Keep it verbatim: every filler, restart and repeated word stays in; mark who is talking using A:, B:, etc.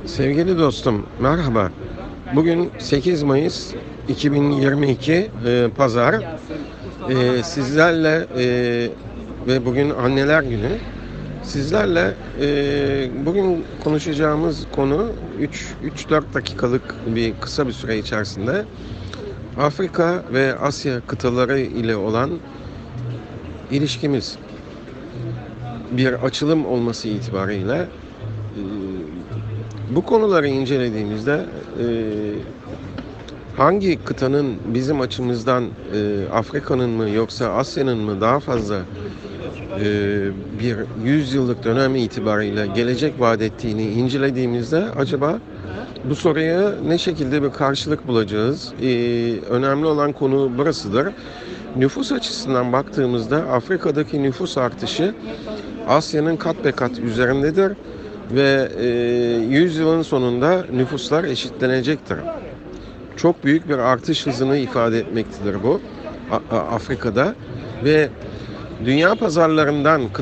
A: Sevgili dostum, merhaba. Bugün sekiz Mayıs iki bin yirmi iki e, Pazar. E, sizlerle e, ve bugün Anneler Günü. Sizlerle e, bugün konuşacağımız konu üç dört dakikalık bir kısa bir süre içerisinde Afrika ve Asya kıtaları ile olan ilişkimiz. Bir açılım olması itibariyle e, bu konuları incelediğimizde e, hangi kıtanın bizim açımızdan e, Afrika'nın mı yoksa Asya'nın mı daha fazla e, bir yüz yıllık dönem itibariyle gelecek vaat ettiğini incelediğimizde acaba bu soruya ne şekilde bir karşılık bulacağız? E, önemli olan konu burasıdır. Nüfus açısından baktığımızda Afrika'daki nüfus artışı Asya'nın kat be kat üzerindedir ve e, yüz yılın sonunda nüfuslar eşitlenecektir. Çok büyük bir artış hızını ifade etmektedir bu A- Afrika'da ve dünya pazarlarından